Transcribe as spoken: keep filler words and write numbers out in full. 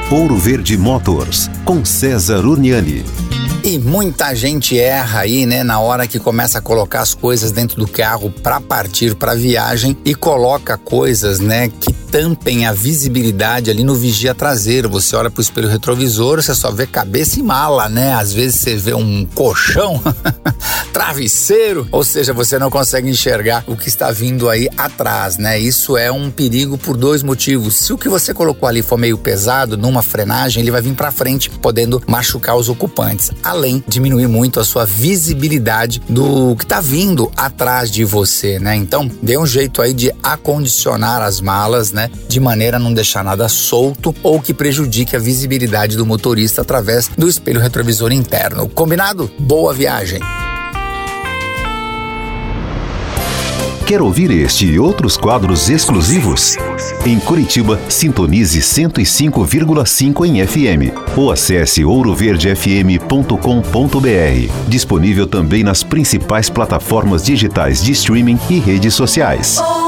Ouro Verde Motors, com César Urniani. E muita gente erra aí, né, na hora que começa a colocar as coisas dentro do carro para partir para viagem e coloca coisas, né, que tampem a visibilidade ali no vigia traseiro. Você olha pro espelho retrovisor, você só vê cabeça e mala, né? Às vezes você vê um colchão, travesseiro, ou seja, você não consegue enxergar o que está vindo aí atrás, né? Isso é um perigo por dois motivos. Se o que você colocou ali for meio pesado, numa frenagem, ele vai vir para frente, podendo machucar os ocupantes, além de diminuir muito a sua visibilidade do que está vindo atrás de você, né? Então, dê um jeito aí de acondicionar as malas, né? De maneira a não deixar nada solto ou que prejudique a visibilidade do motorista através do espelho retrovisor interno. Combinado? Boa viagem! Quer ouvir este e outros quadros exclusivos? Em Curitiba, sintonize cento e cinco vírgula cinco em F M ou acesse ouro verde f m ponto com ponto b r. Disponível também nas principais plataformas digitais de streaming e redes sociais.